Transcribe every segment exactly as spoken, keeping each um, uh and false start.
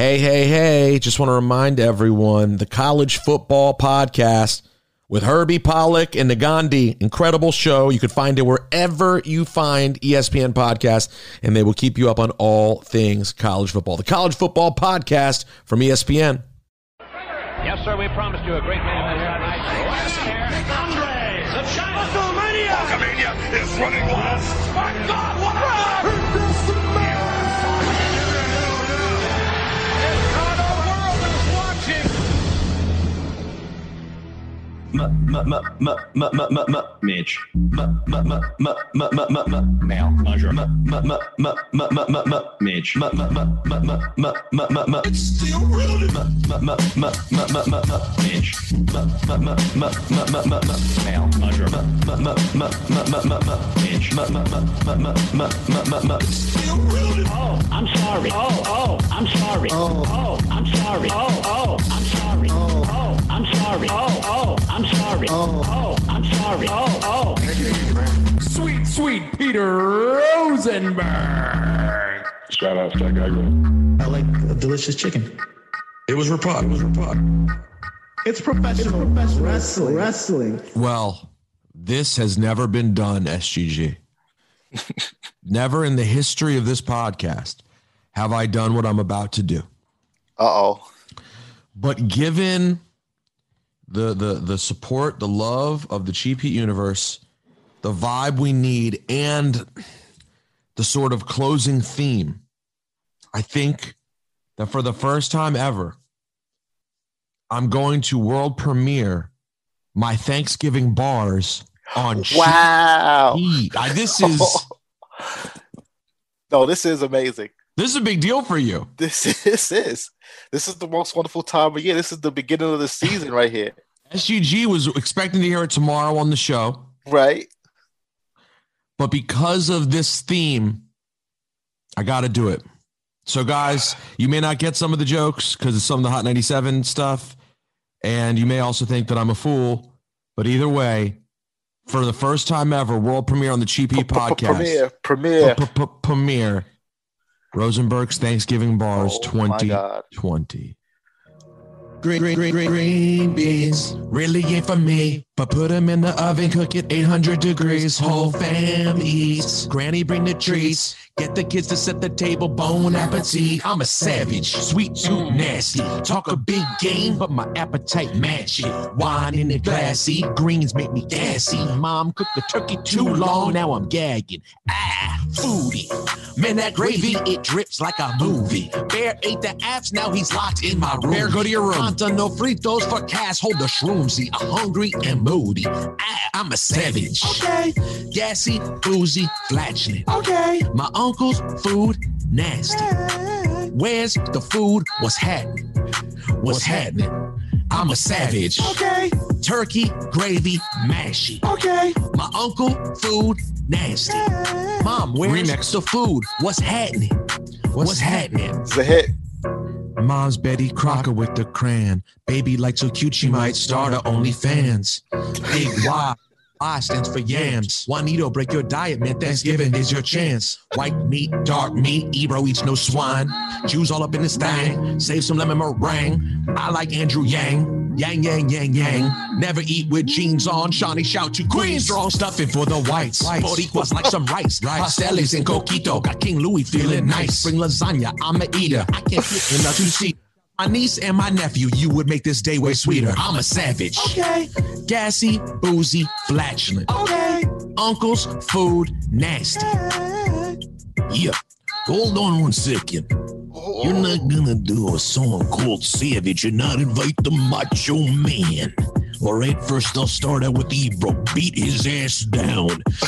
Hey, hey, hey, just want to remind everyone, the College Football Podcast with Herbie Pollack and Nagandi, incredible show. You could find it wherever you find E S P N podcasts, and they will keep you up on all things college football. The College Football Podcast from E S P N. Yes, sir, we promised you a great man here tonight. Andre, the China WrestleMania! WrestleMania is running wild. My God, what a run! M m m m m m m Mitch. M m m m m m m Male measure. M m m m m m m Mitch. M m m m m m m m It's still real. M m m m m m Mitch. M m m m m m m Male measure. M m m m m m Mitch. M m m m m m It's still real. Oh, I'm sorry. Oh, oh, I'm sorry. Oh, oh, I'm sorry. Oh, oh, I'm sorry. Oh, oh, I'm sorry. Oh, oh, I'm sorry. Oh, oh, I'm sorry. Oh, oh. Take it easy, man. Sweet, sweet Peter Rosenberg. Shout out to that guy, man. I like a delicious chicken. It was Rapod. It was Rapod. It's professional, it's professional wrestling. wrestling. Well, this has never been done, S G G. Never in the history of this podcast have I done what I'm about to do. Uh-oh. But given the the the support, the love of the Cheap Heat universe, the vibe we need, and the sort of closing theme, I think that for the first time ever, I'm going to world premiere my Thanksgiving bars on Wow. Cheap Heat. I, this is No, this is amazing. this is a big deal for you. This is this is this is the most wonderful time of year. This is the beginning of the season right here. S G G was expecting to hear it tomorrow on the show, Right? but because of this theme, I got to do it. So, guys, you may not get some of the jokes because it's some of the Hot ninety-seven stuff, and you may also think that I'm a fool, but either way, for the first time ever, world premiere on the Cheap Heat podcast. Premiere. Premiere. Premiere. Rosenberg's Thanksgiving Bars Oh, my twenty twenty. Green, green, green, green, green beans really ain't for me, but put them in the oven, cook it eight hundred degrees. Whole fam eats. Granny bring the treats. Get the kids to set the table. Bon appetit. I'm a savage, sweet tooth nasty. Talk a big game, but my appetite match it. Wine in the glassy. Greens make me gassy. Mom cooked the turkey too long. Now I'm gagging. Ah, foodie. Man, that gravy, it drips like a movie. Bear ate the apps, now he's locked in my room. Bear, go to your room. Fanta no fritos for Cass, hold the shroomsy. I'm hungry and moody. Ah, I'm a savage. Okay. Gassy, boozy, flatulent. Okay. My uncle's food, nasty. Where's the food? What's happening? What's happening? I'm a savage. Okay. Turkey, gravy, mashy. Okay. My uncle, food, nasty. Mom, where's Remix. the food? What's happening? What's, What's happening? It's a hit. Mom's Betty Crocker with the crayon. Baby like so cute she might start her OnlyFans. Big Y. Y stands for yams. Juanito, break your diet, man. Thanksgiving is your chance. White meat, dark meat, Ebro eats no swine. Jews all up in this thing. Save some lemon meringue. I like Andrew Yang. Yang, yang, yang, yang. Never eat with jeans on. Shawnee shout to Queens. Strong stuffing for the whites. Boricuas like some rice. Pasteles and coquito. Got King Louis feeling nice. Bring lasagna. I'm a eater. I can't fit in a two-seat. My niece and my nephew, you would make this day way sweeter. I'm a savage. Okay. Gassy, boozy, flatulent. Okay. Uncle's food, nasty. Yeah. Hold on one second. You're not gonna do a song called Savage and not invite the Macho Man. All right, first I'll start out with Ebro. Beat his ass down.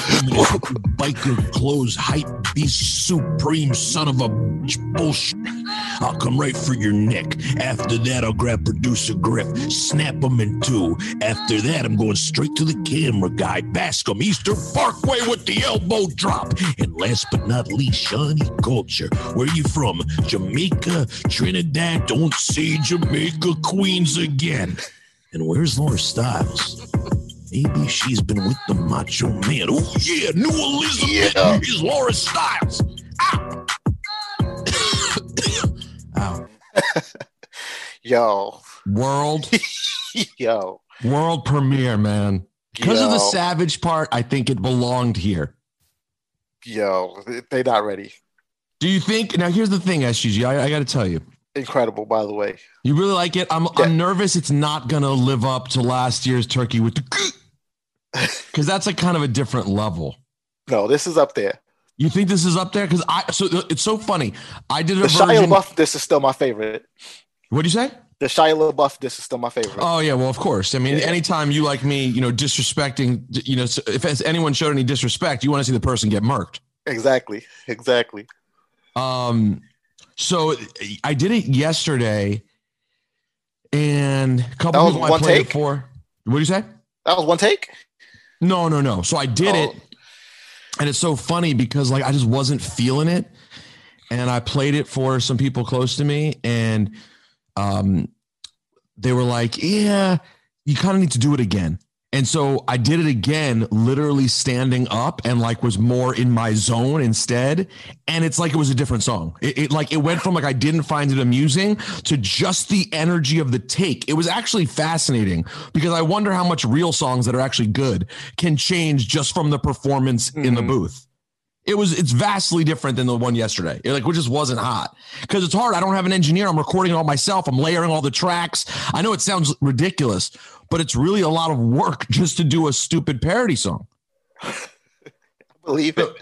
Biker clothes, hype beast, supreme son of a bullshit. I'll come right for your neck. After that, I'll grab producer Griff, snap him in two. After that, I'm going straight to the camera guy, Bascom, Eastern Parkway with the elbow drop. And last but not least, Shawnee Culture. Where you from? Jamaica, Trinidad? Don't say Jamaica, Queens again. And where's Laura Styles? Maybe she's been with the Macho Man. Oh, yeah, New Elizabeth yeah. is Laura Styles. Ow. Ow. Yo. World. Yo. World premiere, man. Because Yo. of the Savage part, I think it belonged here. Yo, they not ready. Do you think? Now, here's the thing, S G G. I, I got to tell you. Incredible, by the way. You really like it? I'm Yeah. I'm nervous it's not going to live up to last year's Turkey with the... Because that's like kind of a different level. No, this is up there. You think this is up there? Because I so it's so funny. I did a The version. Shia LaBeouf, this is still my favorite. What'd you say? The Shia LaBeouf, this is still my favorite. Oh yeah, well of course. I mean, Yeah. anytime you like me, you know, disrespecting, you know, if anyone showed any disrespect, you want to see the person get murked. Exactly. Exactly. Um, so I did it yesterday, and a couple That was people I one played take? it for. What do you say? That was one take? No, no, no. So I did Oh. it, and it's so funny because like I just wasn't feeling it, and I played it for some people close to me, and um, they were like, "Yeah, you kind of need to do it again." And so I did it again, literally standing up, and like was more in my zone instead. And it's like it was a different song. It, it like it went from like I didn't find it amusing to just the energy of the take. It was actually fascinating because I wonder how much real songs that are actually good can change just from the performance mm-hmm. in the booth. It was it's vastly different than the one yesterday. It like, which just wasn't hot because it's hard. I don't have an engineer. I'm recording it all myself. I'm layering all the tracks. I know it sounds ridiculous, but it's really a lot of work just to do a stupid parody song. I believe it.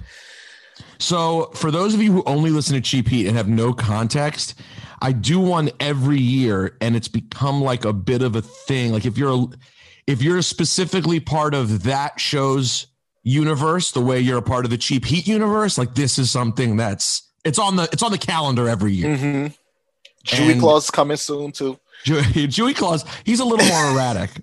So for those of you who only listen to Cheap Heat and have no context, I do one every year, and it's become like a bit of a thing. Like if you're if you're specifically part of that show's universe, the way you're a part of the Cheap Heat universe, like this is something that's it's on the it's on the calendar every year. Mm-hmm. Chewy Claus is coming soon too. Chewy Claus, he's a little more erratic.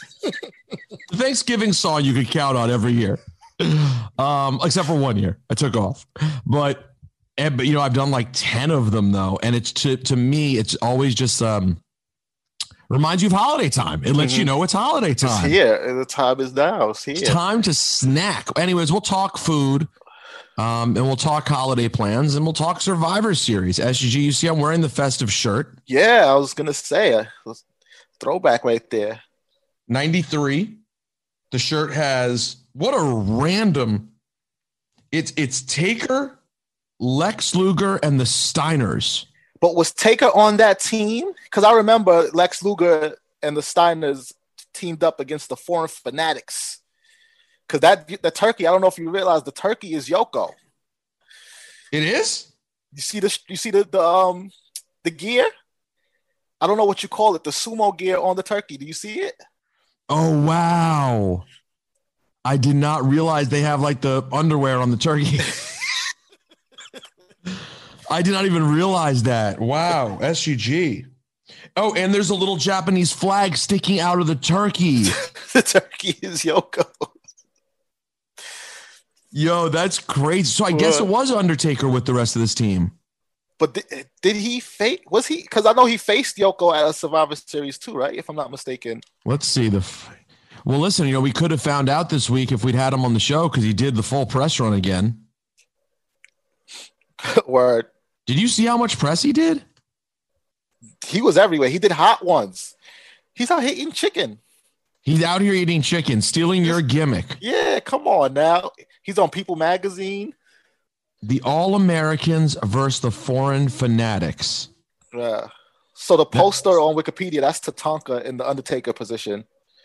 The Thanksgiving song you could count on every year, um, except for one year I took off. But, and, but you know, I've done like ten of them though, and it's to to me, it's always just um, reminds you of holiday time. It lets mm-hmm. you know it's holiday time. It's here. The time is now. It's here. It's time to snack. Anyways, we'll talk food. Um, and we'll talk holiday plans, and we'll talk Survivor Series. S G G, you see I'm wearing the festive shirt. Yeah, I was going to say a throwback right there. ninety-three. The shirt has, what a random, it's it's Taker, Lex Luger, and the Steiners. But was Taker on that team? Because I remember Lex Luger and the Steiners teamed up against the Foreign Fanatics. Because that the turkey, I don't know if you realize the turkey is Yoko. It is? You see the you see the the um the gear? I don't know what you call it, the sumo gear on the turkey. Do you see it? Oh wow. I did not realize they have like the underwear on the turkey. I did not even realize that. Wow, S G G. Oh, and there's a little Japanese flag sticking out of the turkey. The turkey is Yoko. Yo, that's crazy. So I guess it was Undertaker with the rest of this team. But did, did he face? Was he? Because I know he faced Yoko at a Survivor Series too, right? If I'm not mistaken. Let's see the. Well, listen, you know, we could have found out this week if we'd had him on the show because he did the full press run again. Word. Did you see how much press he did? He was everywhere. He did hot ones. He's out here eating chicken. He's out here eating chicken, stealing your gimmick. Yeah, come on now. He's on People Magazine. The All-Americans versus the Foreign Fanatics. Yeah. So the poster on Wikipedia, that's Tatanka in the Undertaker position.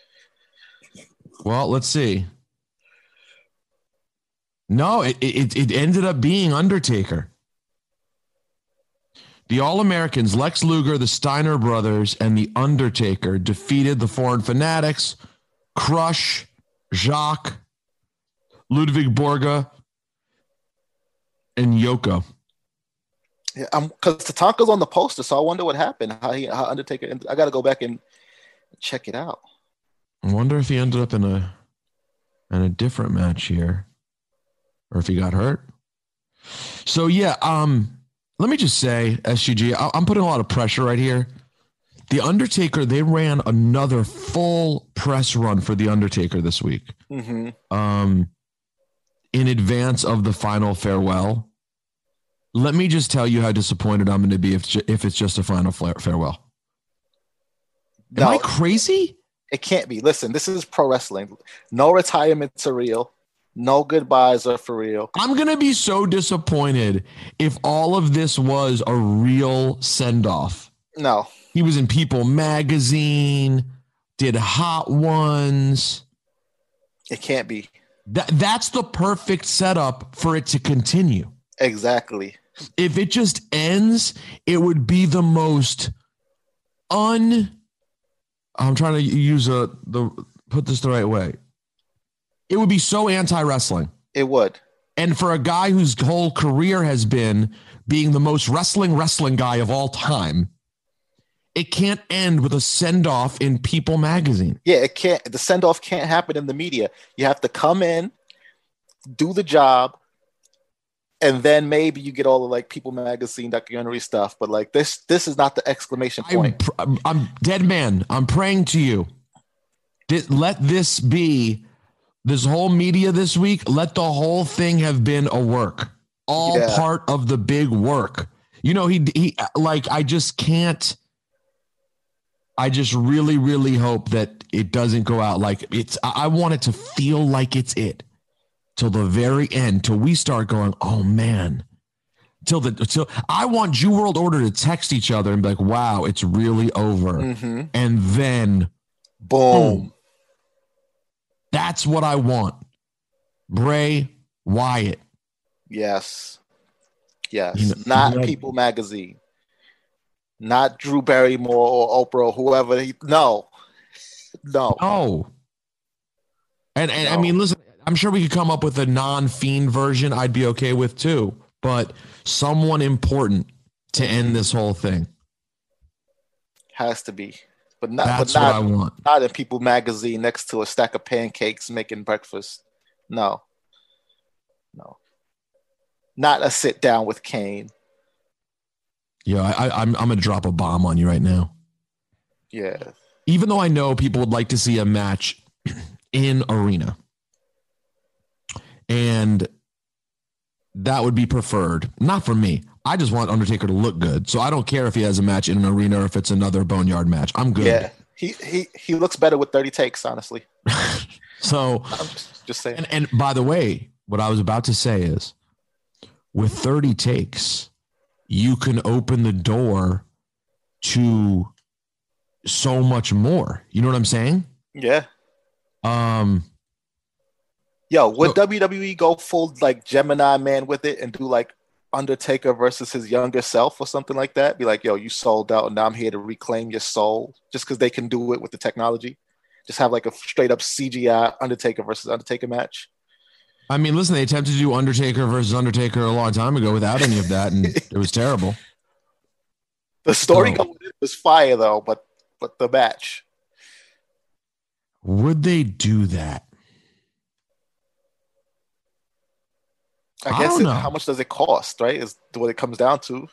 Well, let's see. No, it it, it ended up being Undertaker. The All-Americans, Lex Luger, the Steiner brothers, and the Undertaker defeated the Foreign Fanatics, Crush, Jacques, Ludwig Borga, and Yoko. Yeah, I'm because Tatanka's on the poster, so I wonder what happened. How he, how Undertaker? I got to go back and check it out. I wonder if he ended up in a in a different match here, or if he got hurt. So yeah, um, let me just say, S G G, I, I'm putting a lot of pressure right here. The Undertaker, they ran another full press run for the Undertaker this week. Mm-hmm. Um. In advance of the final farewell. Let me just tell you how disappointed I'm going to be if if it's just a final farewell. Am No. I crazy? It can't be. Listen, this is pro wrestling. No retirements are real. No goodbyes are for real. I'm going to be so disappointed if all of this was a real send-off. No. He was in People magazine, did Hot Ones. It can't be. That That's the perfect setup for it to continue. Exactly. If it just ends, it would be the most un... I'm trying to use a the put this the right way. It would be so anti-wrestling. It would. And for a guy whose whole career has been being the most wrestling wrestling guy of all time, it can't end with a send-off in People magazine. Yeah, it can't. The send-off can't happen in the media. You have to come in, do the job, and then maybe you get all the like People magazine documentary stuff. But like this, this is not the exclamation point. I'm, I'm dead man. I'm praying to you. Let this be this whole media this week. Let the whole thing have been a work, all Yeah. part of the big work. You know, he he like I just can't. I just really, really hope that it doesn't go out like it's. I I want it to feel like it's it. Till the very end, till we start going, oh man, till the till I want Jew World Order to text each other and be like, wow, it's really over. Mm-hmm. And then Boom. boom. That's what I want. Bray Wyatt. Yes. Yes. You know- not you know- People magazine. Not Drew Barrymore or Oprah or whoever. He, no. No. No. And and I No. mean, listen, I'm sure we could come up with a non-fiend version I'd be okay with too, but someone important to end this whole thing. Has to be. But not, That's but what not, I want. not in People magazine next to a stack of pancakes making breakfast. No. No. Not a sit down with Kane. Yeah, I, I, I'm I'm gonna drop a bomb on you right now. Yeah. Even though I know people would like to see a match in arena, and that would be preferred. Not for me. I just want Undertaker to look good. So I don't care if he has a match in an arena or if it's another boneyard match. I'm good. Yeah. He he he looks better with thirty takes, honestly. So I'm just, just saying. and, and by the way, what I was about to say is with thirty takes, you can open the door to so much more. You know what I'm saying? Yeah. Um Yo, would So- W W E go full like Gemini Man with it and do like Undertaker versus his younger self or something like that? Be like, yo, you sold out and now I'm here to reclaim your soul, just because they can do it with the technology. Just have like a straight up C G I Undertaker versus Undertaker match. I mean, listen, they attempted to do Undertaker versus Undertaker a long time ago without any of that, and it was terrible. The story Oh. going with it was fire though, but but the match. Would they do that? I I guess don't it, know. how much does it cost, right? Is what it comes down to.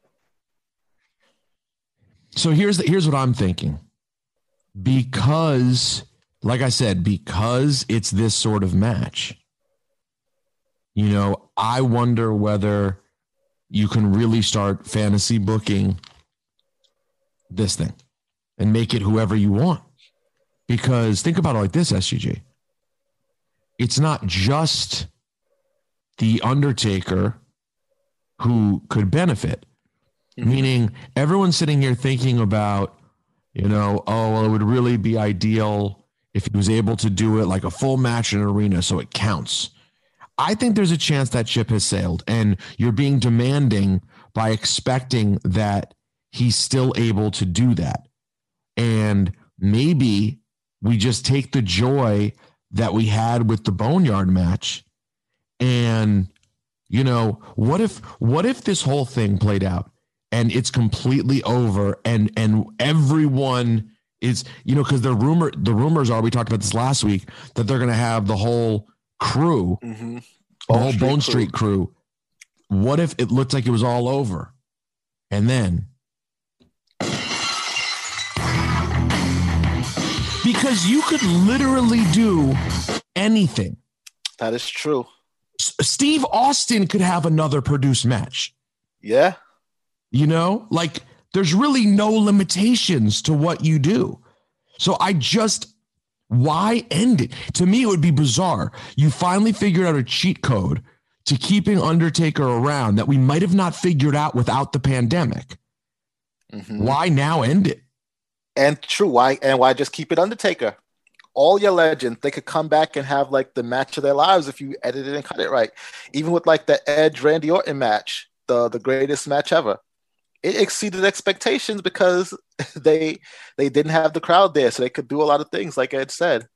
So here's the, here's what I'm thinking. Because, like I said, because it's this sort of match, you know, I wonder whether you can really start fantasy booking this thing and make it whoever you want. Because think about it like this, S G G. It's not just the Undertaker who could benefit. Mm-hmm. Meaning everyone's sitting here thinking about, you know, oh, well, it would really be ideal if he was able to do it like a full match in an arena so it counts. I think there's a chance that ship has sailed and you're being demanding by expecting that he's still able to do that. And maybe we just take the joy that we had with the Boneyard match. And, you know, what if what if this whole thing played out and it's completely over and and everyone is, you know, because the rumor the rumors are, we talked about this last week, that they're going to have the whole crew, Mm-hmm. the whole Bone Street crew. What if it looked like it was all over? And then, because you could literally do anything. That is true. S- Steve Austin could have another produced match. Yeah. You know, like there's really no limitations to what you do. So I just, why end it? To me, it would be bizarre. You finally figured out a cheat code to keeping Undertaker around that we might have not figured out without the pandemic. Mm-hmm. Why now end it? And true, why and why just keep it Undertaker? All your legends, they could come back and have like the match of their lives if you edit it and cut it right. Even with like the Edge Randy Orton match, the the greatest match ever, it exceeded expectations because they they didn't have the crowd there, so they could do a lot of things, like Ed said.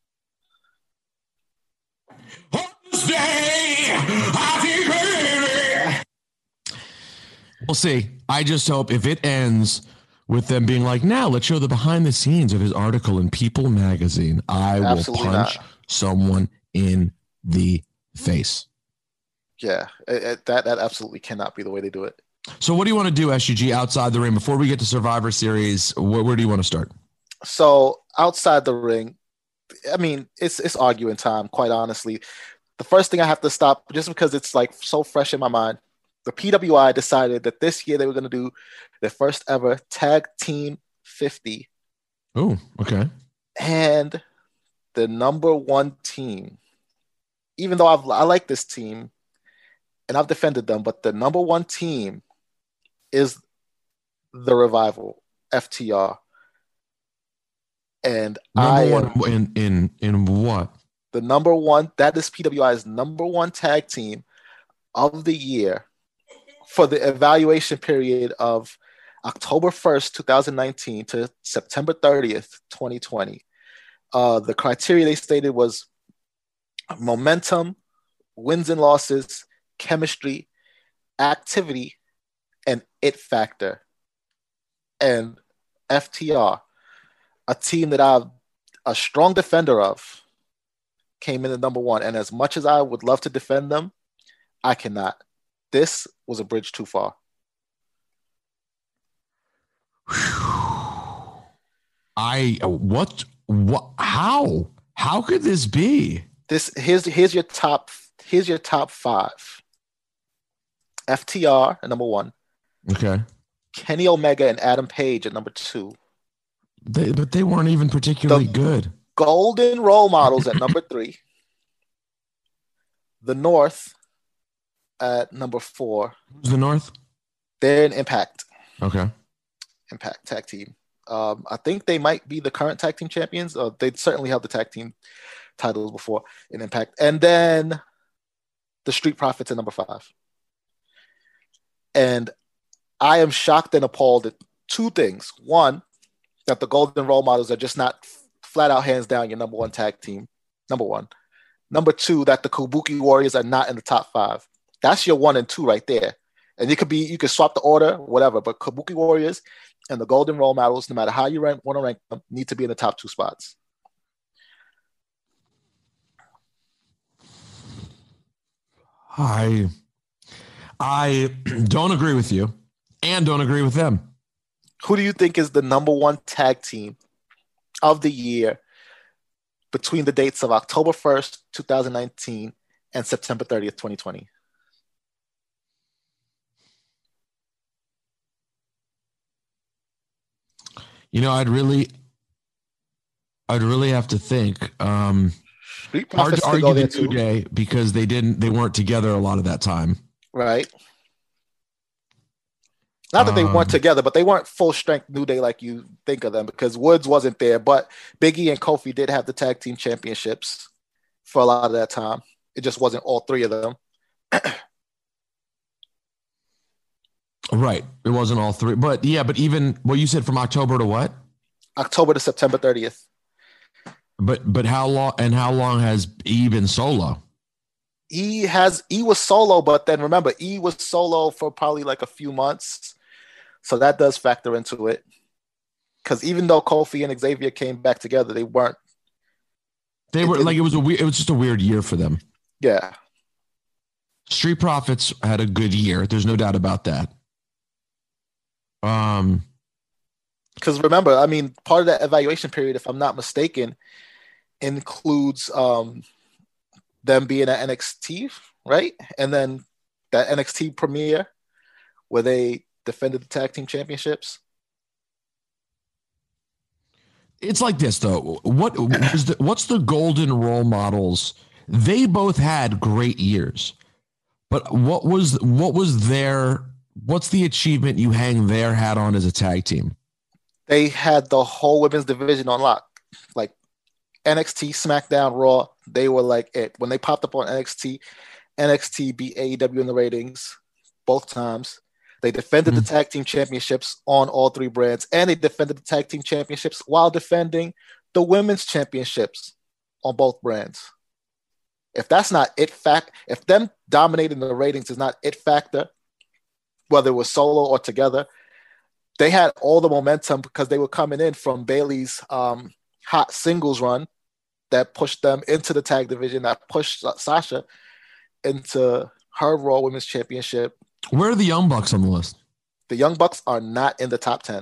We'll see. I just hope if it ends with them being like, now let's show the behind the scenes of his article in People magazine, I Absolutely will punch not. someone in the face. Yeah, it, it, that that absolutely cannot be the way they do it. So what do you want to do, S U G, outside the ring? Before we get to Survivor Series, where, where do you want to start? So outside the ring, I mean, it's it's arguing time, quite honestly. The first thing I have to stop, just because it's like so fresh in my mind, the P W I decided that this year they were going to do their first ever Tag Team fifty. Oh, okay. And the number one team, even though I've, I like this team and I've defended them, but the number one team is the Revival, F T R. And number I one in, in, in what? The number one, that is P W I's number one tag team of the year for the evaluation period of October first, twenty nineteen to September thirtieth, twenty twenty. Uh, the criteria they stated was momentum, wins and losses, chemistry, activity, and it factor. And F T R, a team that I'm a strong defender of, came in at number one. And as much as I would love to defend them, I cannot. This was a bridge too far. I what what how how could this be? This here's here's your top here's your top five. F T R at number one. Okay. Kenny Omega and Adam Page at number two. They, but they weren't even particularly the good. Golden Role Models at number three. The North at number four. Who's the North? They're in Impact. Okay. Impact tag team. Um, I think they might be the current tag team champions. Uh, they certainly held the tag team titles before in Impact. And then the Street Profits at number five. And I am shocked and appalled at two things. One, that the Golden Role Models are just not flat out hands down your number one tag team. Number one. Number two, that the Kabuki Warriors are not in the top five. That's your one and two right there. And it could be, you could swap the order, whatever, but Kabuki Warriors and the Golden Role Models, no matter how you rank, want to rank them, need to be in the top two spots. I, I don't agree with you and don't agree with them. Who do you think is the number one tag team of the year between the dates of October first, twenty nineteen and September thirtieth, twenty twenty? You know, I'd really, I'd really have to think. Um, hard to argue the New Day because they didn't, they weren't together a lot of that time. Right. Not that they um, weren't together, but they weren't full strength New Day like you think of them because Woods wasn't there. But Big E and Kofi did have the tag team championships for a lot of that time. It just wasn't all three of them. Right. It wasn't all three. But yeah, but even what you said from October to what? October to September thirtieth. But but how long and how long has E been solo? E has E was solo, but then remember, E was solo for probably like a few months. So that does factor into it. Because even though Kofi and Xavier came back together, they weren't. They were like it was a weird, it was just a weird year for them. Yeah. Street Profits had a good year. There's no doubt about that. Um, because remember, I mean, part of that evaluation period, if I'm not mistaken, includes um them being at N X T, right? And then that N X T premiere where they defended the tag team championships? It's like this though. What was the, what's the golden role models? They both had great years, but what was what was their what's the achievement you hang their hat on as a tag team? They had the whole women's division on lock. Like N X T, SmackDown, Raw, they were like it. When they popped up on N X T, N X T beat A E W in the ratings both times. They defended mm-hmm. the tag team championships on all three brands, and they defended the tag team championships while defending the women's championships on both brands. If that's not it fact, if them dominating the ratings is not it factor, whether it was solo or together, they had all the momentum because they were coming in from Bayley's um, hot singles run that pushed them into the tag division, that pushed Sasha into her Raw Women's Championship. Where are the Young Bucks on the list? The Young Bucks are not in the top ten.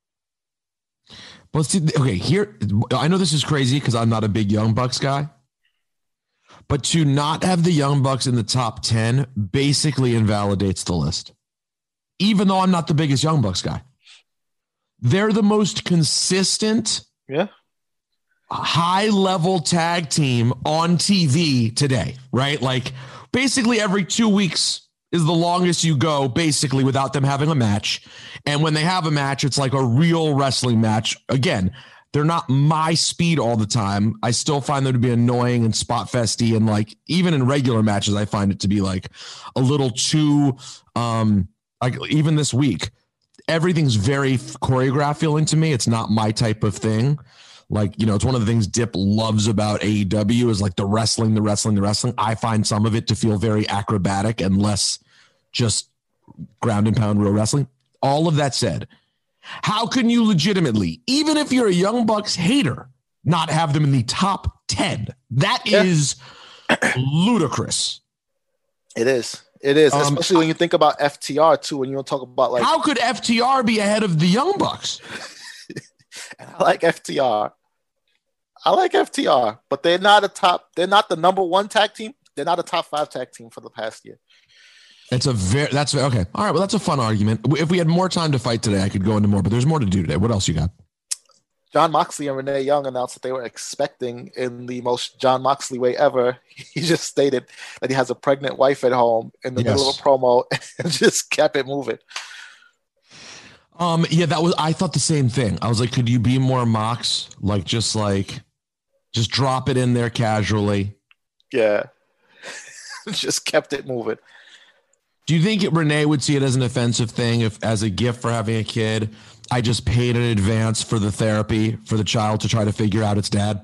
But see, okay, here, I know this is crazy because I'm not a big Young Bucks guy, but to not have the Young Bucks in the top ten basically invalidates the list. Even though I'm not the biggest Young Bucks guy. They're the most consistent, yeah, high-level tag team on T V today, right? Like, basically every two weeks is the longest you go, basically, without them having a match. And when they have a match, it's like a real wrestling match. Again, they're not my speed all the time. I still find them to be annoying and spot festy. And like, even in regular matches, I find it to be like a little too, um, like even this week, everything's very choreographed feeling to me. It's not my type of thing. Like, you know, it's one of the things Dip loves about A E W is like the wrestling, the wrestling, the wrestling. I find some of it to feel very acrobatic and less just ground and pound real wrestling. All of that said, how can you legitimately, even if you're a Young Bucks hater, not have them in the top ten? That yeah. is ludicrous. It is. It is. Um, Especially when you think about F T R too, when you don't talk about like. How could F T R be ahead of the Young Bucks? I like F T R. I like F T R, but they're not a top. They're not the number one tag team. They're not a top five tag team for the past year. It's a very. That's okay. All right. Well, that's a fun argument. If we had more time to fight today, I could go into more. But there's more to do today. What else you got? John Moxley and Renee Young announced that they were expecting in the most John Moxley way ever. He just stated that he has a pregnant wife at home in the yes. middle of a promo and just kept it moving. Um. Yeah. That was. I thought the same thing. I was like, could you be more Mox? Like, just like. Just drop it in there casually. Yeah. Just kept it moving. Do you think it, Renee would see it as an offensive thing if, as a gift for having a kid, I just paid in advance for the therapy for the child to try to figure out its dad?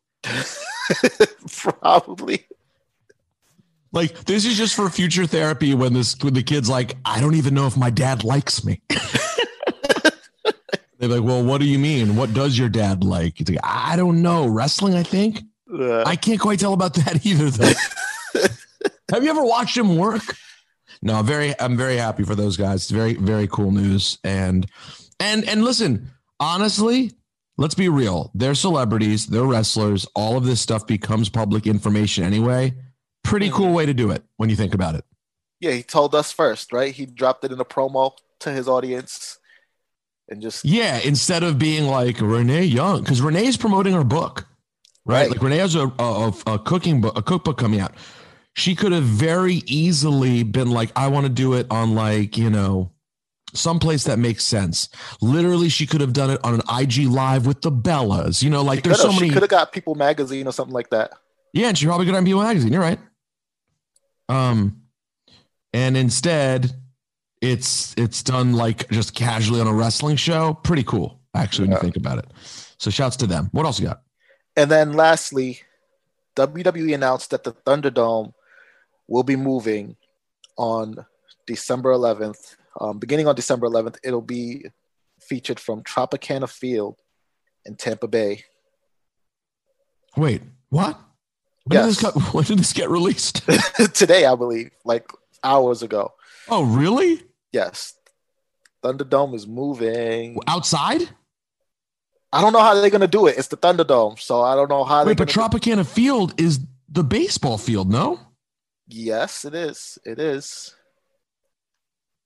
Probably. Like, this is just for future therapy when this when the kid's like, I don't even know if my dad likes me. They're like, well, what do you mean? What does your dad like? He's like, I don't know. Wrestling, I think. Uh, I can't quite tell about that either, though. Have you ever watched him work? No, very. I'm very happy for those guys. It's very, very cool news. And and and listen, honestly, let's be real. They're celebrities. They're wrestlers. All of this stuff becomes public information anyway. Pretty cool way to do it when you think about it. Yeah, he told us first, right? He dropped it in a promo to his audience. And just yeah, instead of being like Renee Young, because Renee's promoting her book, right? right. Like Renee has a, a, a cooking book, a cookbook coming out. She could have very easily been like, I want to do it on like, you know, someplace that makes sense. Literally, she could have done it on an I G Live with the Bellas. You know, like she there's so she many. She could have got People Magazine or something like that. Yeah, and she probably could have People Magazine. You're right. Um, and instead. It's it's done like just casually on a wrestling show. Pretty cool, actually, when yeah. you think about it. So shouts to them. What else you got? And then lastly, W W E announced that the Thunderdome will be moving on December eleventh. Um, beginning on December eleventh, it'll be featured from Tropicana Field in Tampa Bay. Wait, what? When, yes. did, this get, when did this get released? Today, I believe, like hours ago. Oh, really? Yes. Thunderdome is moving. Outside? I don't know how they're going to do it. It's the Thunderdome, so I don't know how Wait, they're but Tropicana do- Field is the baseball field, no? Yes, it is. It is.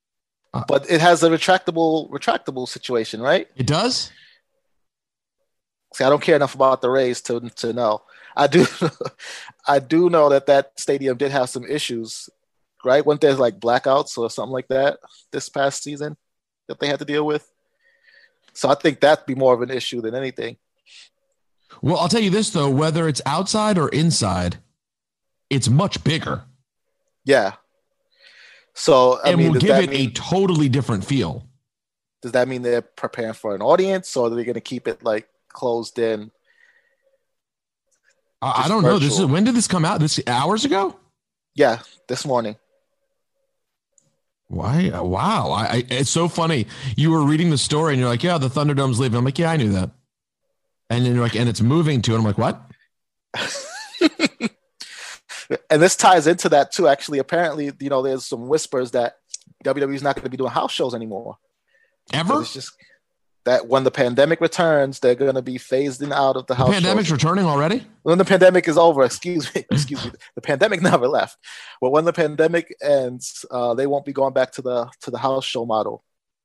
but it has a retractable retractable situation, right? It does? See, I don't care enough about the Rays to to know. I do, I do know that that stadium did have some issues, right? Weren't there like blackouts or something like that this past season that they had to deal with? So I think that'd be more of an issue than anything. Well, I'll tell you this though: whether it's outside or inside, it's much bigger. Yeah. So I and mean, will give it mean, a totally different feel. Does that mean they're preparing for an audience, or are they going to keep it like closed in? I don't virtual? know. This is when did this come out? This hours ago? Yeah, this morning. Why? Wow! I, I it's so funny. You were reading the story and you're like, "Yeah, the Thunderdome's leaving." I'm like, "Yeah, I knew that." And then you're like, "And it's moving to," and I'm like, "What?" And this ties into that too. Actually, apparently, you know, there's some whispers that W W E is not going to be doing house shows anymore. Ever? It's just that when the pandemic returns, they're going to be phased in out of the, the house. Pandemic's shows. returning already? When the pandemic is over, excuse me, excuse me, the pandemic never left. But when the pandemic ends, uh, they won't be going back to the to the house show model.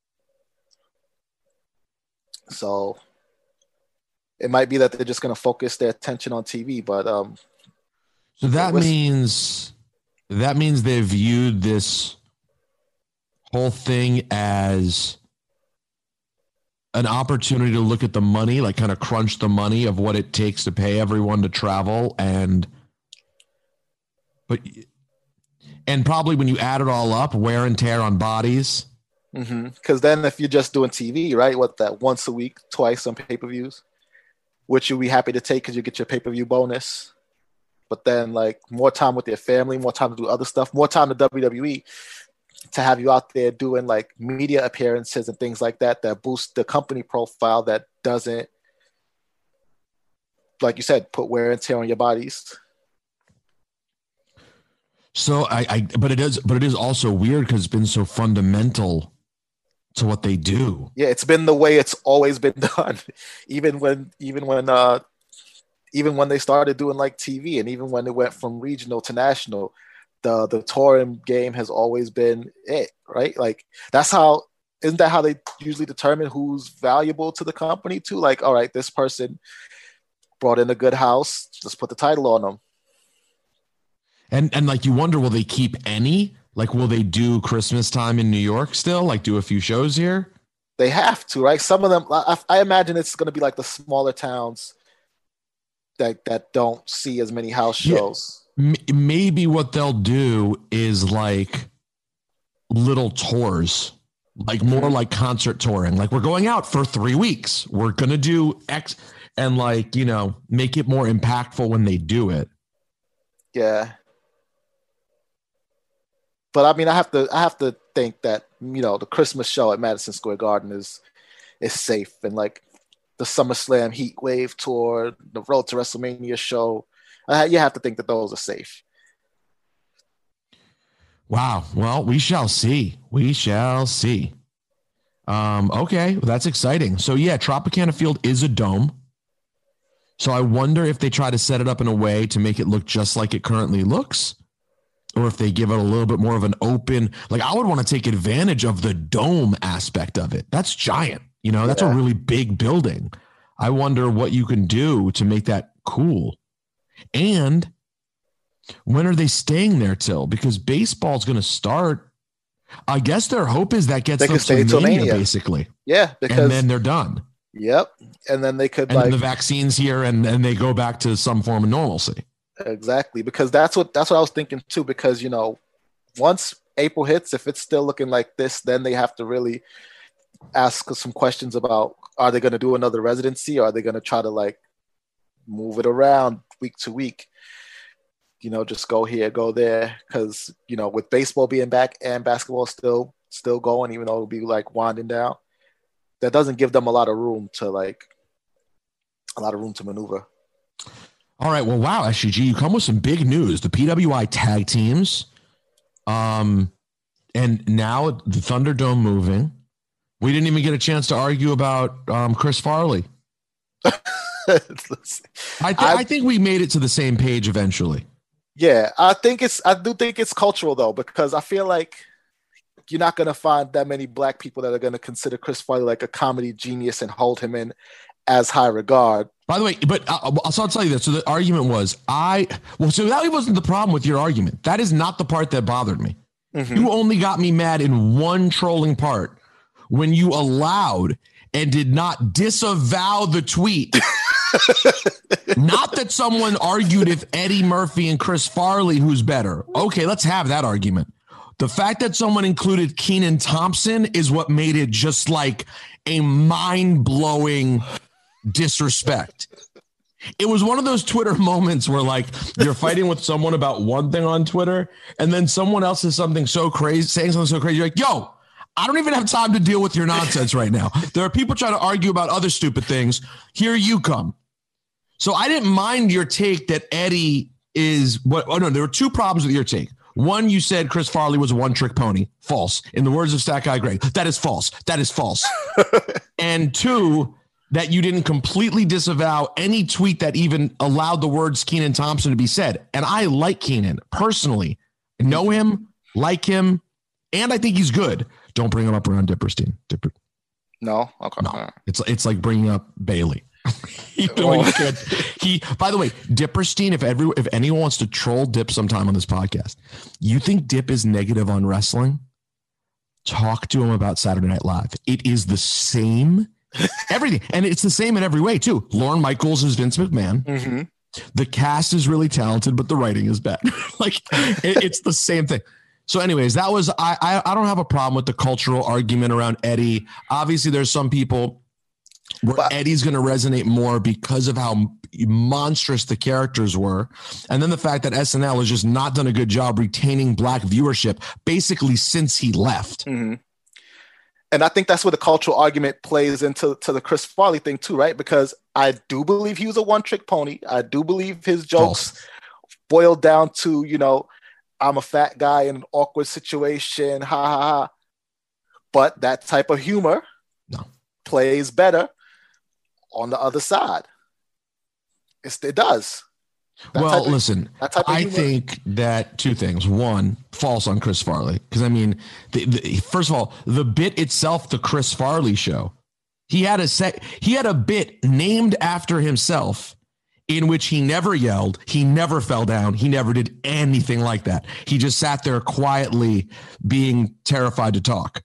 So it might be that they're just going to focus their attention on T V. But um, so that means that means they viewed this whole thing as an opportunity to look at the money, like kind of crunch the money of what it takes to pay everyone to travel. And, but, and probably when you add it all up, wear and tear on bodies. Mm-hmm. Cause then if you're just doing T V, right? What that once a week, twice on pay-per-views, which you'll be happy to take cause you get your pay-per-view bonus, but then like more time with your family, more time to do other stuff, more time to W W E, to have you out there doing like media appearances and things like that, that boost the company profile, that doesn't, like you said, put wear and tear on your bodies. So I, I but it is, but it is also weird because it's been so fundamental to what they do. Yeah. It's been the way it's always been done. even when, even when, uh, even when they started doing like T V and even when it went from regional to national, the the touring game has always been it, right? Like that's how, isn't that how they usually determine who's valuable to the company too? Like, all right, this person brought in a good house, just put the title on them. And and like you wonder, will they keep any? Like, will they do Christmas time in New York still? Like do a few shows here? They have to, right? Some of them, I, I imagine it's going to be like the smaller towns that that don't see as many house shows. Yeah. Maybe what they'll do is like little tours, like more like concert touring. Like we're going out for three weeks. We're going to do X and like, you know, make it more impactful when they do it. Yeah. But I mean, I have to, I have to think that, you know, the Christmas show at Madison Square Garden is, is safe. And like the SummerSlam Heat Wave tour, the Road to WrestleMania show, Uh, you have to think that those are safe. Wow. Well, we shall see. We shall see. Um, okay. Well, that's exciting. So yeah, Tropicana Field is a dome. So I wonder if they try to set it up in a way to make it look just like it currently looks, or if they give it a little bit more of an open, like I would want to take advantage of the dome aspect of it. That's giant. You know, that's yeah. a really big building. I wonder what you can do to make that cool. And when are they staying there till? Because baseball's going to start. I guess their hope is that gets they them to to Mania, Mania, basically. Yeah, because and then they're done. Yep, and then they could and like then the vaccines here, and and they go back to some form of normalcy. Exactly, because that's what that's what I was thinking too. Because you know, once April hits, if it's still looking like this, then they have to really ask some questions about: are they going to do another residency, or are they going to try to like move it around week to week? You know, just go here, go there, because you know, with baseball being back and basketball still still going, even though it'll be like winding down, that doesn't give them a lot of room to like a lot of room to maneuver. All right, well, wow, S G G, you come with some big news. The P W I tag teams, um, and now the Thunderdome moving. We didn't even get a chance to argue about um, Chris Farley. I, th- I, I think we made it to the same page eventually. Yeah, I think it's. I do think it's cultural though, because I feel like you're not going to find that many black people that are going to consider Chris Farley like a comedy genius and hold him in as high regard. By the way, but uh, so I'll tell you this. So the argument was, I, well, so that wasn't the problem with your argument. That is not the part that bothered me. Mm-hmm. You only got me mad in one trolling part when you allowed and did not disavow the tweet. Not that someone argued if Eddie Murphy and Chris Farley, who's better. Okay, let's have that argument. The fact that someone included Kenan Thompson is what made it just like a mind-blowing disrespect. It was one of those Twitter moments where like you're fighting with someone about one thing on Twitter and then someone else says something so crazy, saying something so crazy. You're like, yo, I don't even have time to deal with your nonsense right now. There are people trying to argue about other stupid things. Here you come. So I didn't mind your take that Eddie is what, oh no, there were two problems with your take. One, you said Chris Farley was a one-trick pony. False. In the words of Stat Guy Greg, that is false. That is false. And two, that you didn't completely disavow any tweet that even allowed the words Kenan Thompson to be said. And I like Kenan personally. Know him, like him, and I think he's good. Don't bring him up around Dipperstein. Dipper. No? Okay. No. It's, it's like bringing up Bailey. You know, he, could. he, by the way, Dipperstein, if every, if anyone wants to troll Dip sometime on this podcast, you think Dip is negative on wrestling? Talk to him about Saturday Night Live. It is the same, everything. And it's the same in every way, too. Lorne Michaels is Vince McMahon. Mm-hmm. The cast is really talented, but the writing is bad. Like, it, it's the same thing. So anyways, that was, I, I, I don't have a problem with the cultural argument around Eddie. Obviously, there's some people where but, Eddie's going to resonate more because of how monstrous the characters were. And then the fact that S N L has just not done a good job retaining black viewership basically since he left. Mm-hmm. And I think that's where the cultural argument plays into to the Chris Farley thing too, right? Because I do believe he was a one-trick pony. I do believe his jokes False. boiled down to, you know, I'm a fat guy in an awkward situation, ha ha ha. But that type of humor no. plays better on the other side. It's, it does. That well, of, listen, I humor. think that two things. One, false on Chris Farley. Because, I mean, the, the, first of all, the bit itself, the Chris Farley show, he had a set, he had a bit named after himself in which he never yelled, he never fell down, he never did anything like that. He just sat there quietly being terrified to talk.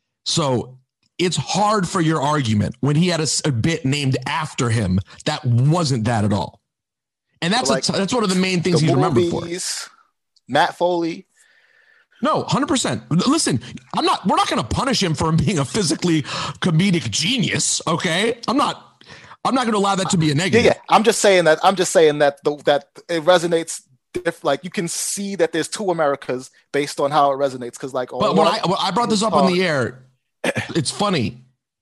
So it's hard for your argument when he had a, a bit named after him that wasn't that at all. And that's like, a, that's one of the main things the he's remembered for. Matt Foley. No, one hundred percent. Listen, I'm not, we're not going to punish him for being a physically comedic genius, okay? I'm not, I'm not going to allow that to be a negative. Yeah, yeah. I'm just saying that. I'm just saying that the, that it resonates. If like you can see that there's two Americas based on how it resonates. Because like, but when I, when I brought this up on the air, it's funny.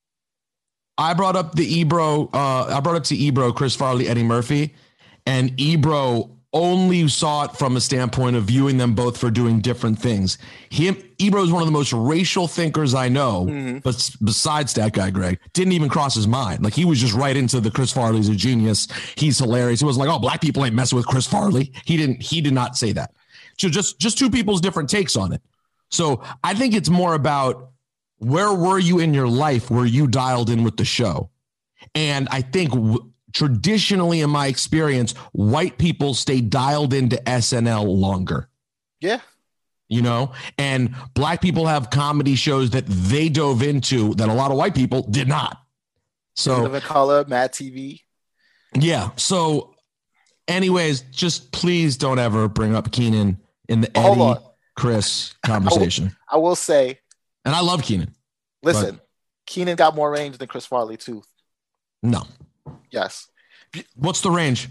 I brought up the Ebro. Uh, I brought up to Ebro, Chris Farley, Eddie Murphy, and Ebro only saw it from a standpoint of viewing them both for doing different things. Him, Ebro is one of the most racial thinkers I know, mm-hmm. but besides that guy, Greg, didn't even cross his mind. Like he was just right into the Chris Farley's a genius. He's hilarious. He was like, oh, black people ain't messing with Chris Farley. He didn't, he did not say that. So just, just two people's different takes on it. So I think it's more about where were you in your life where you dialed in with the show? And I think w- traditionally, in my experience, white people stay dialed into S N L longer. Yeah. You know, and black people have comedy shows that they dove into that a lot of white people did not. So, Living Color, Mad T V. Yeah. So, anyways, just please don't ever bring up Kenan in the Hold Eddie on. Chris conversation. I will, I will say, and I love Kenan. Listen, Kenan got more range than Chris Farley too. No. Yes. What's the range?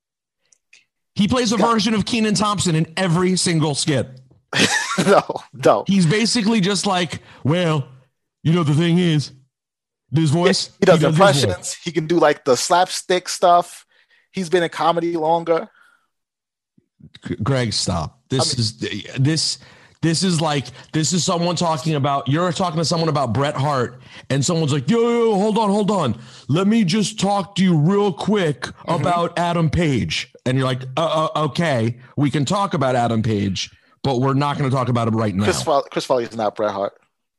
He plays a version of Kenan Thompson in every single skit. no, no. He's basically just like, well, you know, the thing is, this voice. He does, he does impressions. He can do like the slapstick stuff. He's been in comedy longer. Greg, stop. This I mean, is this. This is like, this is someone talking about, you're talking to someone about Bret Hart and someone's like, yo, yo, yo hold on, hold on. Let me just talk to you real quick mm-hmm. about Adam Page. And you're like, uh, uh, okay, we can talk about Adam Page, but we're not going to talk about him right now. Chris Farley, Chris Farley is not Bret Hart.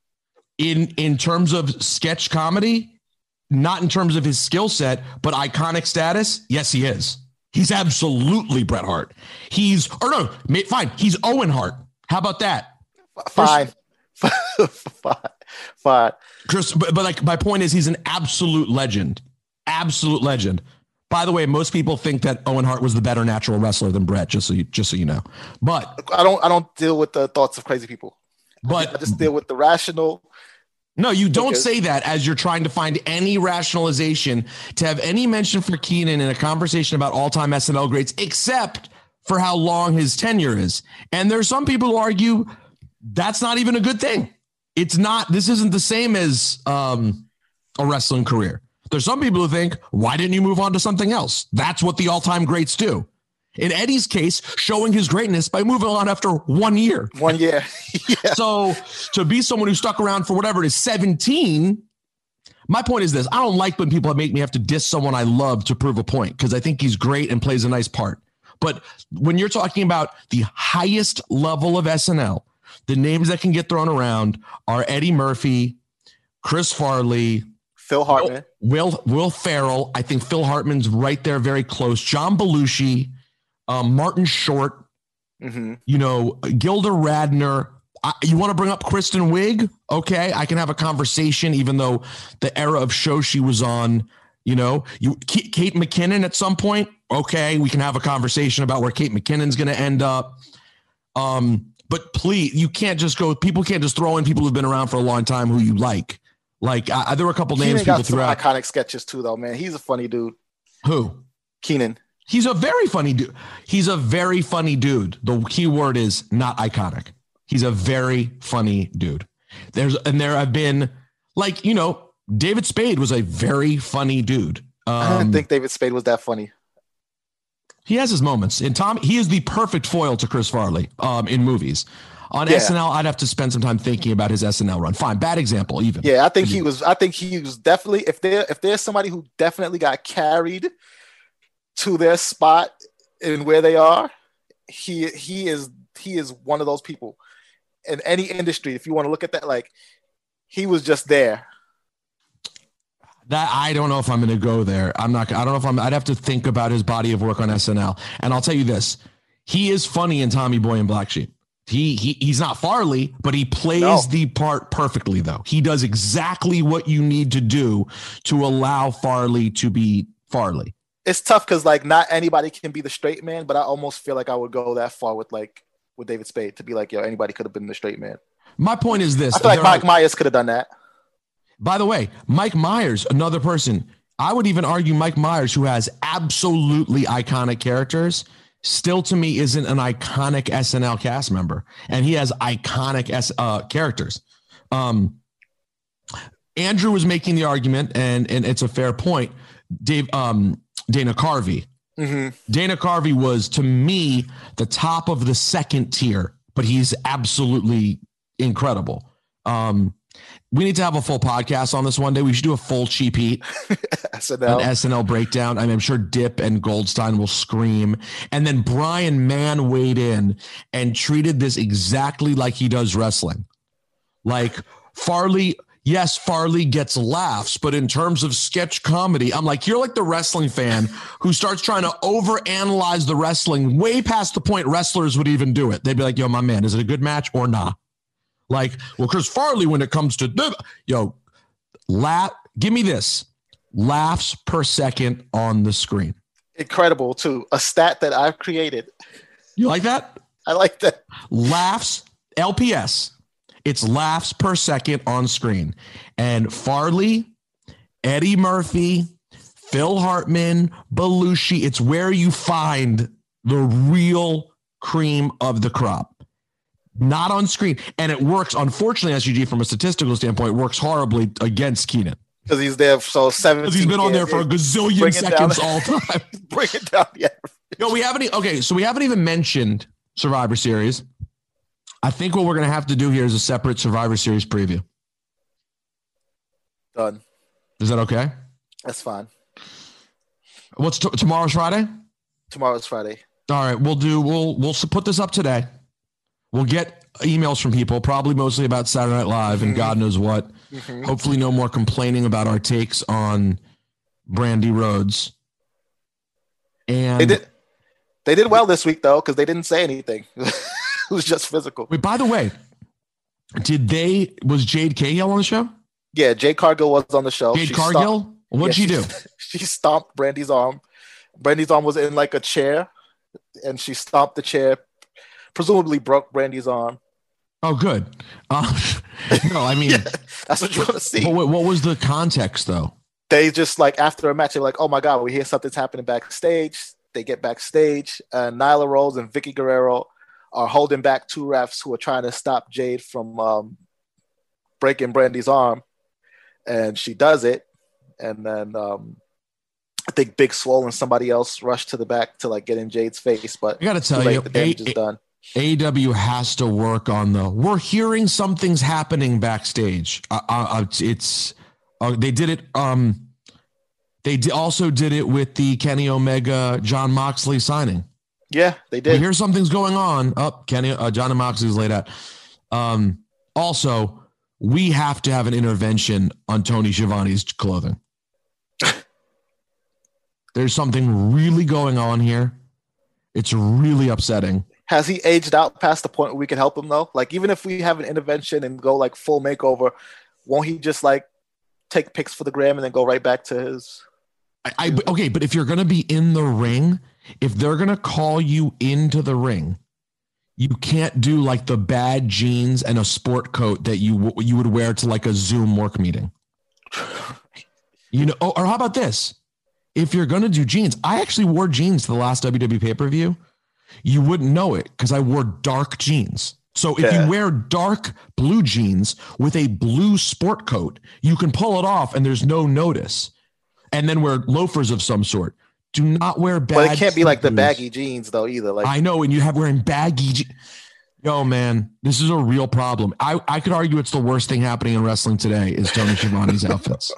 In in terms of sketch comedy, not in terms of his skill set, but iconic status, yes, he is. He's absolutely Bret Hart. He's, or no, fine, he's Owen Hart. How about that? Fine. fine. Fine. Chris, but, but like my point is he's an absolute legend. Absolute legend. By the way, most people think that Owen Hart was the better natural wrestler than Bret, just so you, just so you know. But I don't I don't deal with the thoughts of crazy people. But I just deal with the rational. No, you don't because, say that as you're trying to find any rationalization to have any mention for Keenan in a conversation about all-time S N L greats, except for how long his tenure is. And there's some people who argue that's not even a good thing. It's not. This isn't the same as um, a wrestling career. There's some people who think, why didn't you move on to something else? That's what the all-time greats do. In Eddie's case, showing his greatness by moving on after one year. One year. Yeah. So to be someone who stuck around for whatever it is, seventeen, my point is this. I don't like when people make me have to diss someone I love to prove a point because I think he's great and plays a nice part. But when you're talking about the highest level of S N L, the names that can get thrown around are Eddie Murphy, Chris Farley, Phil Hartman, Will, Will, Will Ferrell. I think Phil Hartman's right there, very close. John Belushi. Um, Martin Short, mm-hmm. you know, Gilda Radner. I, you want to bring up Kristen Wiig? Okay, I can have a conversation, even though the era of show she was on, you know, you Kate McKinnon at some point. Okay, we can have a conversation about where Kate McKinnon's going to end up. Um, but please, you can't just go. People can't just throw in people who've been around for a long time who you like. Like I, there were a couple names Keenan people threw out. Iconic sketches too, though, man. He's a funny dude. Who? Keenan. He's a very funny dude. He's a very funny dude. The key word is not iconic. He's a very funny dude. There's and there have been like, you know, David Spade was a very funny dude. Um, I didn't think David Spade was that funny. He has his moments. And Tom, he is the perfect foil to Chris Farley um, in movies. On yeah. S N L, I'd have to spend some time thinking about his S N L run. Fine, bad example even. Yeah, I think he was I think he was definitely if there if there's somebody who definitely got carried to their spot and where they are, he he is he is one of those people in any industry. If you want to look at that, like he was just there. That I don't know if I'm going to go there. I'm not. I don't know if I'm. I'd have to think about his body of work on S N L. And I'll tell you this: he is funny in Tommy Boy and Black Sheep. He he he's not Farley, but he plays no. the part perfectly. Though he does exactly what you need to do to allow Farley to be Farley. It's tough because like not anybody can be the straight man, but I almost feel like I would go that far with like with David Spade to be like, yo, anybody could have been the straight man. My point is this: I feel like Mike are, Myers could have done that. By the way, Mike Myers, another person. I would even argue Mike Myers, who has absolutely iconic characters, still to me isn't an iconic S N L cast member, and he has iconic S uh, characters. Um, Andrew was making the argument, and and it's a fair point. Dave. Um, Dana Carvey. Mm-hmm. Dana Carvey was, to me, the top of the second tier, but he's absolutely incredible. Um, we need to have a full podcast on this one day. We should do a full Cheap Heat, S N L. an S N L breakdown. I mean, I'm sure Dip and Goldstein will scream. And then Brian Mann weighed in and treated this exactly like he does wrestling. Like Farley... Yes, Farley gets laughs, but in terms of sketch comedy, I'm like, you're like the wrestling fan who starts trying to overanalyze the wrestling way past the point wrestlers would even do it. They'd be like, yo, my man, is it a good match or not? Like, well, Chris Farley, when it comes to, yo, laugh, give me this. Laughs per second on the screen. Incredible, too. A stat that I've created. You like that? I like that. Laughs, L P S. It's laughs per second on screen. And Farley, Eddie Murphy, Phil Hartman, Belushi, it's where you find the real cream of the crop. Not on screen. And it works, unfortunately, S U G, from a statistical standpoint, works horribly against Keenan. Because he's there so seven. Because he's been on there for a gazillion seconds all time. Bring it down, yeah. Yo, we haven't, okay, so we haven't even mentioned Survivor Series. I think what we're going to have to do here is a separate Survivor Series preview. Done. Is that okay? That's fine. What's t- tomorrow's Friday? Tomorrow's Friday. All right, we'll do. We'll we'll put this up today. We'll get emails from people, probably mostly about Saturday Night Live and God knows what. Mm-hmm. Hopefully no more complaining about our takes on Brandy Rhodes. And they did, they did well this week, though, because they didn't say anything. It was just physical. Wait, by the way, did they, was Jade Cargill on the show? Yeah, Jade Cargill was on the show. Jade she Cargill? Stomped, What'd yeah, she do? She stomped Brandy's arm. Brandy's arm was in like a chair, and she stomped the chair, presumably broke Brandy's arm. Oh, good. Uh, no, I mean, yeah, that's what you want to see. But wait, what was the context, though? They just like after a match, they're like, "Oh my God, we hear something's happening backstage." They get backstage. Uh, Nyla Rose and Vicky Guerrero are holding back two refs who are trying to stop Jade from um, breaking Brandy's arm, and she does it. And then um, I think Big Swole and somebody else rushed to the back to like get in Jade's face, but I got to tell late, you, the damage a- is done. A E W has to work on the. We're hearing something's happening backstage. Uh, uh, it's uh, they did it. Um, they d- also did it with the Kenny Omega John Moxley signing. Yeah, they did. We hear something's going on. Up, oh, Kenny uh, John Moxley's laid out. Um, also, we have to have an intervention on Tony Schiavone's clothing. There's something really going on here. It's really upsetting. Has he aged out past the point where we can help him though? Like even if we have an intervention and go like full makeover, won't he just like take pics for the gram and then go right back to his? I, I okay, but if you're gonna be in the ring, if they're gonna call you into the ring, you can't do like the bad jeans and a sport coat that you you would wear to like a Zoom work meeting. You know, or how about this? If you're gonna do jeans, I actually wore jeans to the last W W E pay-per-view. You wouldn't know it because I wore dark jeans. So if yeah. you wear dark blue jeans with a blue sport coat, you can pull it off and there's no notice. And then wear loafers of some sort. Do not wear bad. But it can't be like the baggy jeans though either. Like I know, and you have wearing baggy. Je- Yo, man, this is a real problem. I, I could argue it's the worst thing happening in wrestling today is Tony Schiavone's outfits.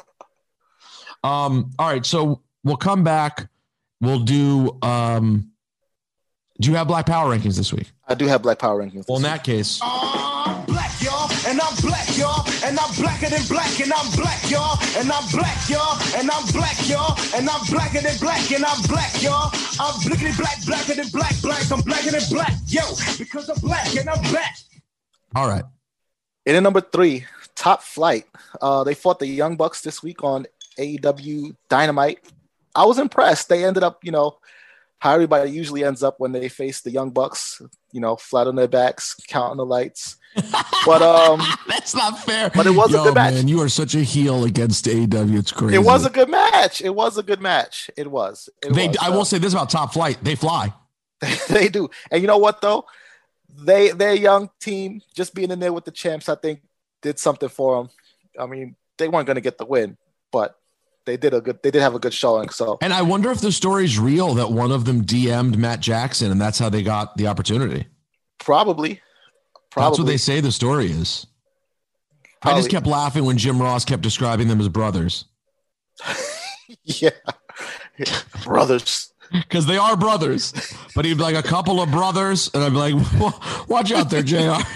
Um. All right, so we'll come back. We'll do. Um. Do you have Black Power rankings this week? I do have Black Power rankings. Well, in that case. I'm black, y'all, and I'm black, y'all, and I'm blacker than black, and I'm black, y'all, and I'm black, y'all, and I'm black, y'all, and I'm blacker than black, and I'm black, y'all. I'm blickety black, blacker than black, black, I'm blacker than black, yo, because I'm black and I'm black. All right. And in number three, Top Flight. Uh, they fought the Young Bucks this week on A E W Dynamite. I was impressed. They ended up, you know, how everybody usually ends up when they face the Young Bucks, you know, flat on their backs, counting the lights. But um, that's not fair. But it was Yo, a good match. Man, you are such a heel against A E W. It's crazy. It was a good match. It was a good match. It was. It they. was, I uh, will say this about Top Flight: they fly. They do. And you know what though? They their young team just being in there with the champs, I think, did something for them. I mean, they weren't going to get the win, but they did a good. They did have a good showing. So, and I wonder if the story's real that one of them D M'd Matt Jackson, and that's how they got the opportunity. Probably. Probably. That's what they say the story is. Probably. I just kept laughing when Jim Ross kept describing them as brothers. Yeah, brothers. Because they are brothers, but he'd be like a couple of brothers, and I'd be like, "Watch out there, J R."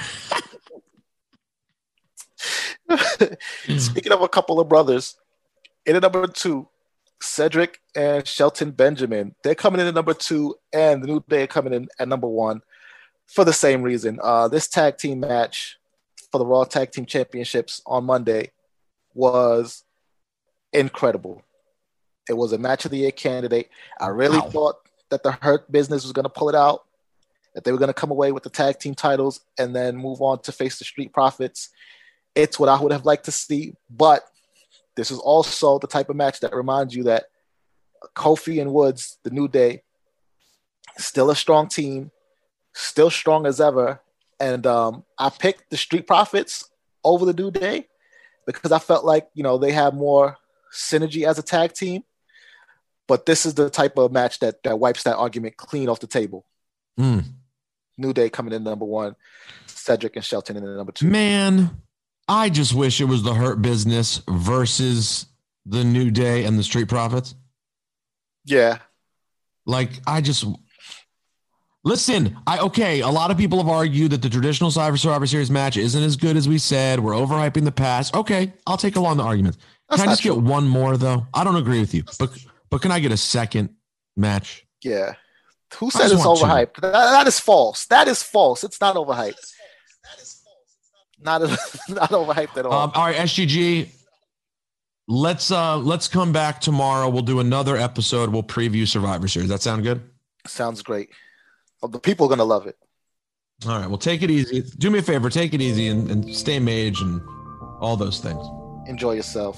Speaking of a couple of brothers. In at number two, Cedric and Shelton Benjamin. They're coming in at number two, and the New Day coming in at number one for the same reason. Uh, this tag team match for the Raw Tag Team Championships on Monday was incredible. It was a match of the year candidate. I really wow. thought that the Hurt Business was going to pull it out, that they were going to come away with the tag team titles and then move on to face the Street Profits. It's what I would have liked to see, but this is also the type of match that reminds you that Kofi and Woods, the New Day, still a strong team, still strong as ever. And um, I picked the Street Profits over the New Day because I felt like, you know, they have more synergy as a tag team. But this is the type of match that, that wipes that argument clean off the table. Mm. New Day coming in number one, Cedric and Shelton in the number two. Man, I just wish it was the Hurt Business versus the New Day and the Street Profits. Yeah. Like, I just, Listen, I okay. A lot of people have argued that the traditional Survivor Survivor Series match isn't as good as we said. We're overhyping the past. Okay, I'll take along the argument. That's can I just true. get one more though? I don't agree with you, but but can I get a second match? Yeah. Who said it's overhyped? That, that is false. That is false. It's not overhyped. That is false. Not not overhyped at all. Um, all right, S G G. Let's uh let's come back tomorrow. We'll do another episode. We'll preview Survivor Series. That sound good? Sounds great. Well, the people are gonna love it. All right. Well, take it easy. Do me a favor. Take it easy and, and stay mage and all those things. Enjoy yourself.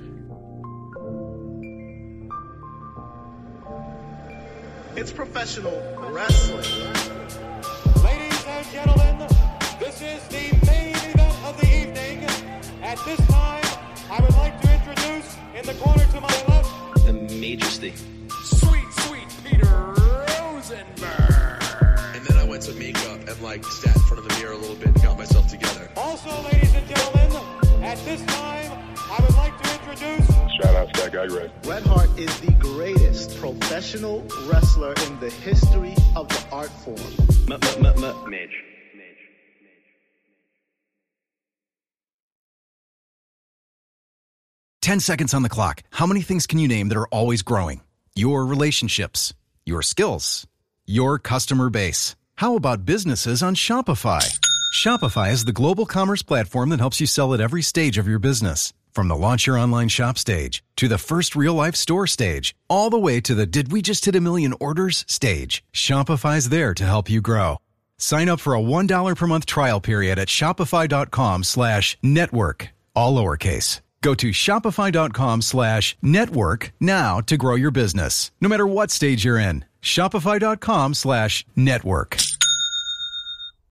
It's professional wrestling. Ladies and gentlemen, this is the main event of the evening. At this time, I would like to introduce in the corner to my left, the Majesty. Sweet, sweet Peter Rosenberg. And then I went to makeup and like sat in front of the mirror a little bit and got myself together. Also, ladies and gentlemen, at this time, I would like to introduce... Shout out to that guy, Red. Bret Hart is the greatest professional wrestler in the history of the art form. Mage. Ten seconds on the clock. How many things can you name that are always growing? Your relationships, your skills, your customer base. How about businesses on Shopify? Shopify is the global commerce platform that helps you sell at every stage of your business. From the launch your online shop stage, to the first real-life store stage, all the way to the did we just hit a million orders stage, Shopify's there to help you grow. Sign up for a one dollar per month trial period at shopify.com slash network, all lowercase. Go to shopify.com slash network now to grow your business, no matter what stage you're in. Shopify.com slash network.